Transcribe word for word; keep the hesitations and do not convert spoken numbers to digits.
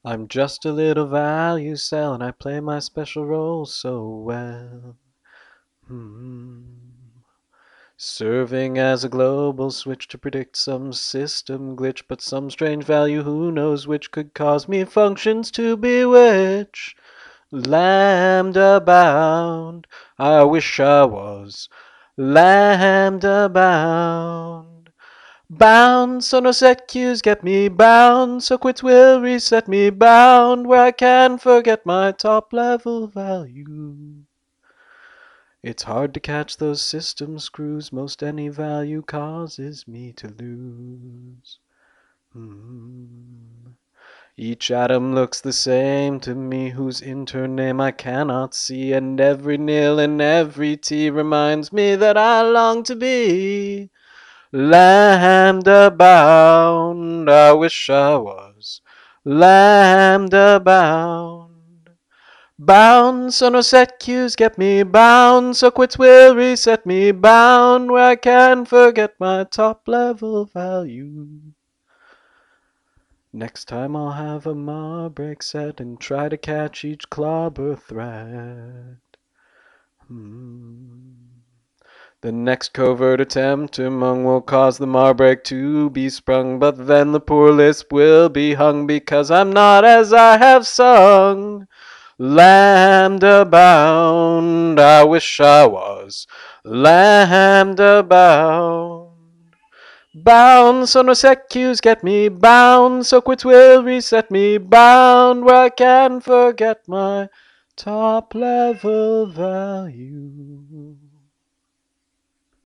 I'm just a little value cell and I play my special role so well. Hmm. Serving as a global switch to predict some system glitch, but some strange value, who knows which, could cause me functions to bewitch. Lambda bound, I wish I was lambda bound. Bound, so no set queues get me bound, so quits will reset me bound, where I can forget my top level value. It's hard to catch those system screws, most any value causes me to lose. Hmm. Each atom looks the same to me, whose intern name I cannot see, and every nil and every T reminds me that I long to be lambda bound. I wish I was lambda bound. Bound, so no set queues get me bound, so quits will reset me bound, where I can forget my top level value. Next time I'll have a mar break set and try to catch each clobber threat. Hmm. The next covert attempt among will cause the Marbreak to be sprung, but then the poor lisp will be hung, because I'm not as I have sung. Lambda bound, I wish I was lambda bound. Bound, so no set queues get me bound, so quits will reset me bound, where I can forget my top level value.